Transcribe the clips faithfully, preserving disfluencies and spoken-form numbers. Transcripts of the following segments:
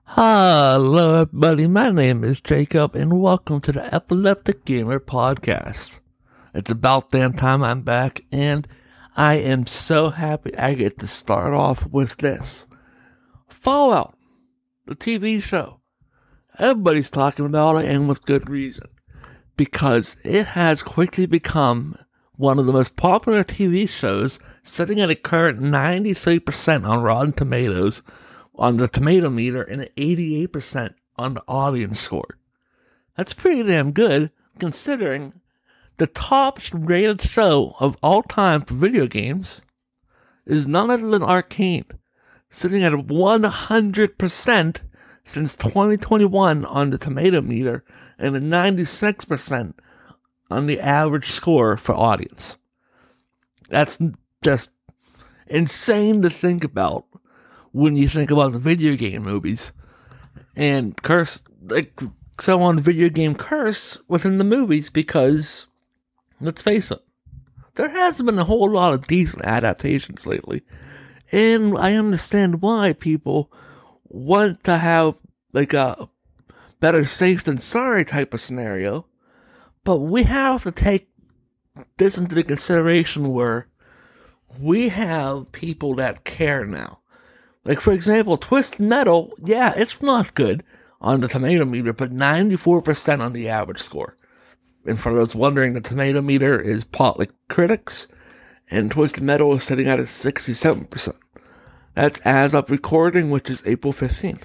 Hello, everybody. My name is Jacob, and welcome to the Epileptic Gamer Podcast. It's about damn time I'm back, and I am so happy I get to start off with this. Fallout, the T V show. Everybody's talking about it, and with good reason, because it has quickly become one of the most popular T V shows, sitting at a current ninety-three percent on Rotten Tomatoes, on the tomato meter, and eighty-eight percent on the audience score. That's pretty damn good, considering the top rated show of all time for video games is none other than Arcane, sitting at one hundred percent since twenty twenty-one on the tomato meter, and a ninety-six percent on the average score for audience. That's just insane to think about when you think about the video game movies. And curse, like, so on video game curse within the movies, because, let's face it, there hasn't been a whole lot of decent adaptations lately. And I understand why people want to have, like, a better safe than sorry type of scenario. But we have to take this into the consideration where we have people that care now. Like, for example, Twisted Metal, yeah, it's not good on the tomato meter, but ninety-four percent on the average score. And for those wondering, the tomato meter is pot like critics, and Twisted Metal is sitting at a sixty-seven percent. That's as of recording, which is April fifteenth.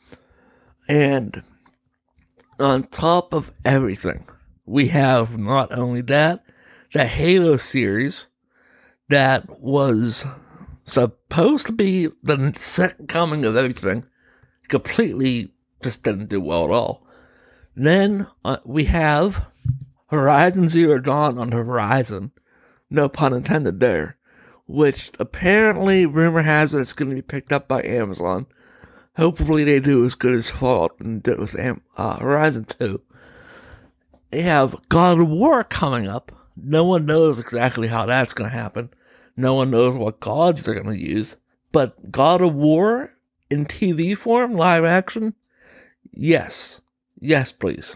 And on top of everything, we have not only that, the Halo series that was supposed to be the second coming of everything, completely just didn't do well at all. Then uh, we have Horizon Zero Dawn on the horizon, no pun intended there, which apparently rumor has it it's going to be picked up by Amazon. Hopefully they do as good as Fallout and did with Am- uh, Horizon two. They have God of War coming up. No one knows exactly how that's going to happen. No one knows what gods they're going to use. But God of War in T V form, live action? Yes. Yes, please.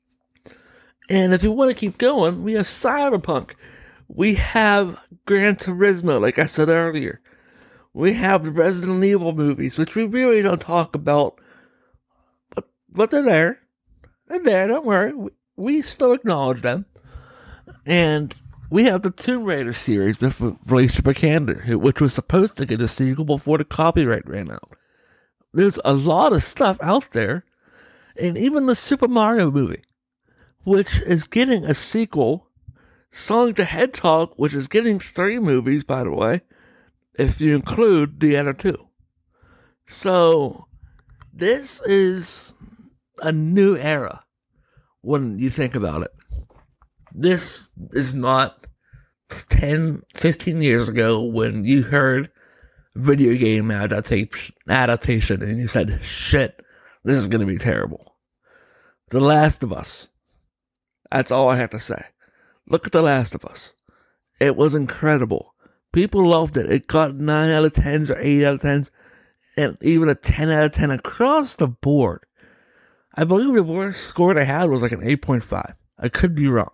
And if you want to keep going, we have Cyberpunk. We have Gran Turismo, like I said earlier. We have the Resident Evil movies, which we really don't talk about. But, but they're there. They're there, don't worry. We, we still acknowledge them. And we have the Tomb Raider series, the Felicia Vikander, which was supposed to get a sequel before the copyright ran out. There's a lot of stuff out there, and even the Super Mario movie, which is getting a sequel. Sonic the Hedgehog, which is getting three movies, by the way, if you include the other two. So, this is a new era when you think about it. This is not ten, fifteen years ago when you heard video game adaptation, adaptation and you said, shit, this is going to be terrible. The Last of Us. That's all I have to say. Look at The Last of Us. It was incredible. People loved it. It got nine out of tens or eight out of tens, and even a ten out of ten across the board. I believe the worst score they had was like an eight point five. I could be wrong.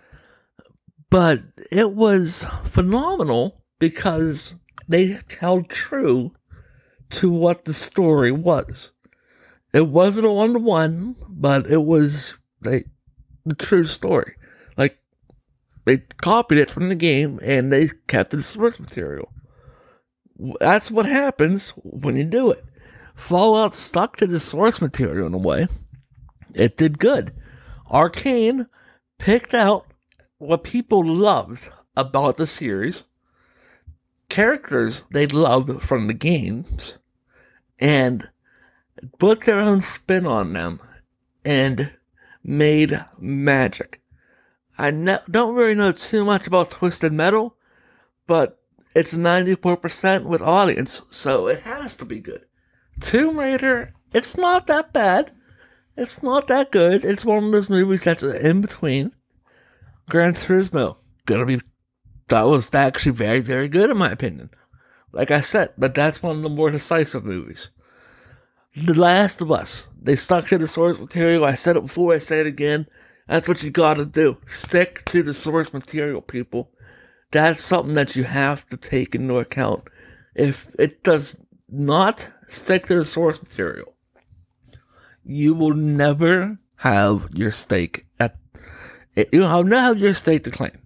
But it was phenomenal because they held true to what the story was. It wasn't a one-to-one, but it was like, the true story. Like, they copied it from the game and they kept the source material. That's what happens when you do it. Fallout stuck to the source material in a way. It did good. Arcane picked out what people loved about the series, characters they loved from the games, and put their own spin on them and made magic. I ne- don't really know too much about Twisted Metal, but it's ninety-four percent with audience, so it has to be good. Tomb Raider, it's not that bad. It's not that good. It's one of those movies that's in between. Gran Turismo, gonna be, that was actually very, very good in my opinion. Like I said, but that's one of the more decisive movies. The Last of Us. They stuck to the source material. I said it before, I say it again. That's what you gotta do. Stick to the source material, people. That's something that you have to take into account. If it does not stick to the source material, you will never have your stake at, you'll never have your stake to claim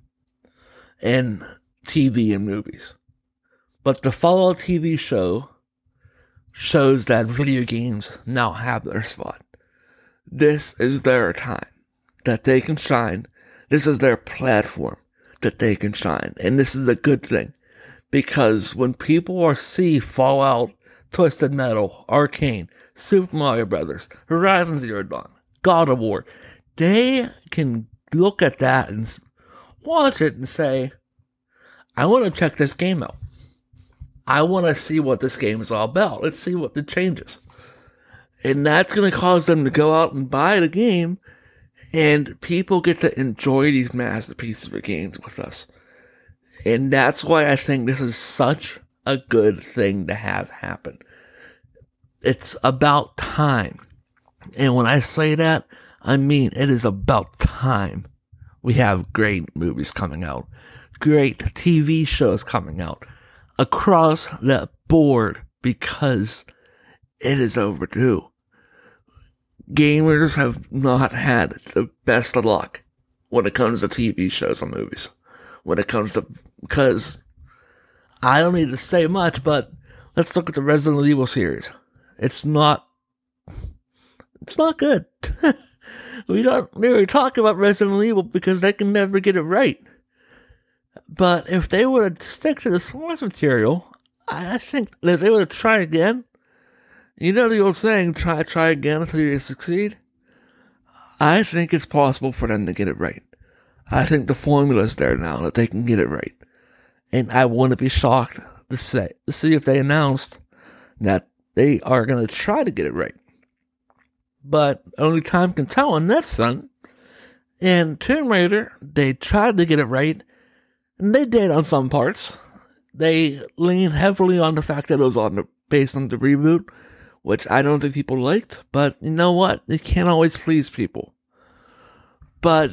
in T V and movies. But the Fallout T V show shows that video games now have their spot. This is their time that they can shine. This is their platform that they can shine. And this is a good thing. Because when people are see Fallout, Twisted Metal, Arcane, Super Mario Brothers, Horizon Zero Dawn, God of War, they can look at that and watch it and say, I want to check this game out. I want to see what this game is all about. Let's see what the changes. And that's going to cause them to go out and buy the game, and people get to enjoy these masterpieces of games with us. And that's why I think this is such a good thing to have happen. It's about time. And when I say that, I mean it is about time. We have great movies coming out, great T V shows coming out across the board, because it is overdue. Gamers have not had the best of luck when it comes to T V shows and movies. When it comes to, because I don't need to say much, but let's look at the Resident Evil series. It's not, it's not good. We don't really talk about Resident Evil because they can never get it right. But if they were to stick to the source material, I think if they were to try again, you know the old saying, try, try again until you succeed? I think it's possible for them to get it right. I think the formula's there now that they can get it right. And I wouldn't be shocked to say, to see if they announced that they are going to try to get it right. But only time can tell on that front. And Tomb Raider, they tried to get it right, and they did on some parts. They leaned heavily on the fact that it was on the, based on the reboot, which I don't think people liked, but you know what? You can't always please people. But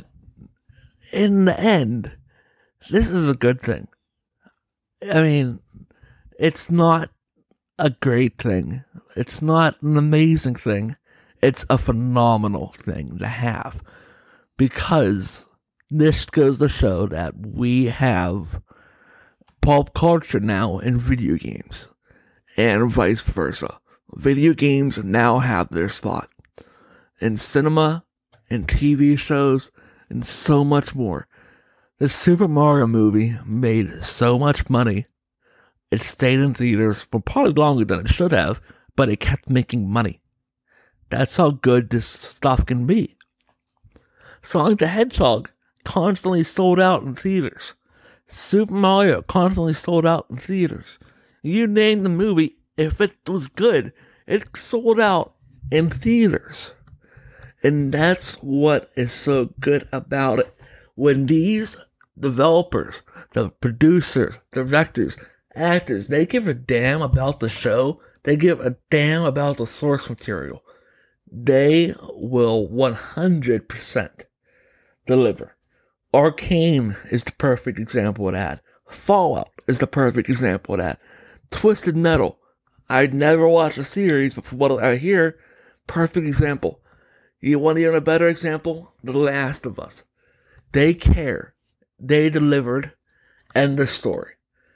in the end, this is a good thing. I mean, it's not a great thing. It's not an amazing thing. It's a phenomenal thing to have, because this goes to show that we have pop culture now in video games, and vice versa. Video games now have their spot in cinema, in T V shows, and so much more. The Super Mario movie made so much money. It stayed in theaters for probably longer than it should have, but it kept making money. That's how good this stuff can be. Sonic the Hedgehog constantly sold out in theaters. Super Mario constantly sold out in theaters. You name the movie, if it was good, it sold out in theaters. And that's what is so good about it. When these developers, the producers, directors, actors, they give a damn about the show, they give a damn about the source material, they will one hundred percent deliver. Arcane is the perfect example of that. Fallout is the perfect example of that. Twisted Metal, I'd never watched a series, but from what I hear, perfect example. You want even a better example? The Last of Us. They care. They delivered. End of story.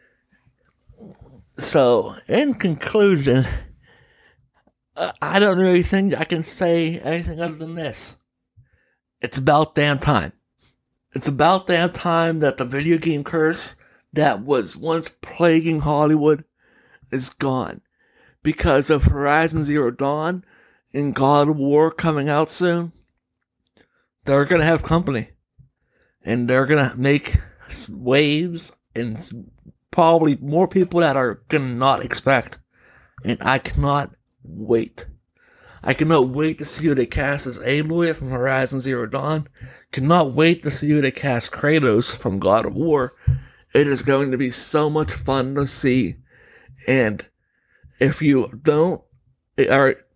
So, in conclusion, I don't really think I can say anything other than this. It's about damn time. It's about damn time that the video game curse that was once plaguing Hollywood is gone. Because of Horizon Zero Dawn and God of War coming out soon, they're going to have company. And they're going to make waves and probably more people that are going to not expect. And I cannot wait. I cannot wait to see who they cast as Aloy from Horizon Zero Dawn. Cannot wait to see who they cast Kratos from God of War. It is going to be so much fun to see. And if you don't, or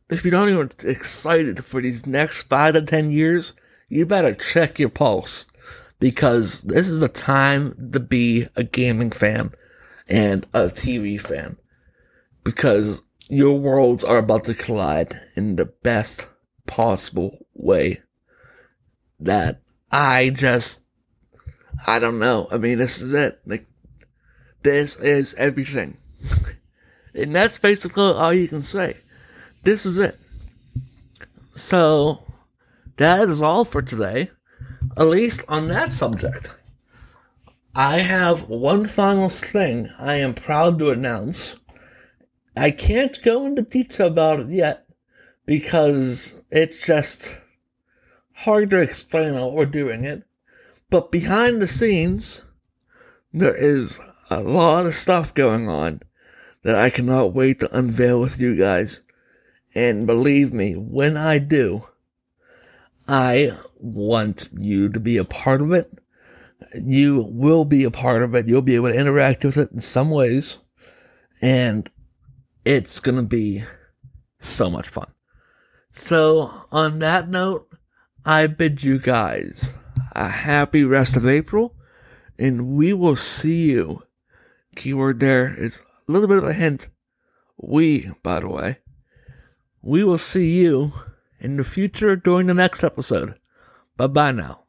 if you're not even excited for these next five to ten years, you better check your pulse. Because this is the time to be a gaming fan and a T V fan. Because your worlds are about to collide in the best possible way. That I just, I don't know. I mean, this is it. Like, this is everything. And that's basically all you can say. This is it. So, that is all for today. At least on that subject. I have one final thing I am proud to announce. I can't go into detail about it yet because it's just hard to explain how we're doing it. But behind the scenes, there is a lot of stuff going on that I cannot wait to unveil with you guys. And believe me, when I do, I want you to be a part of it. You will be a part of it. You'll be able to interact with it in some ways. And it's going to be so much fun. So, on that note, I bid you guys a happy rest of April. And we will see you. Keyword there is a little bit of a hint. We, by the way. We will see you in the future during the next episode. Bye-bye now.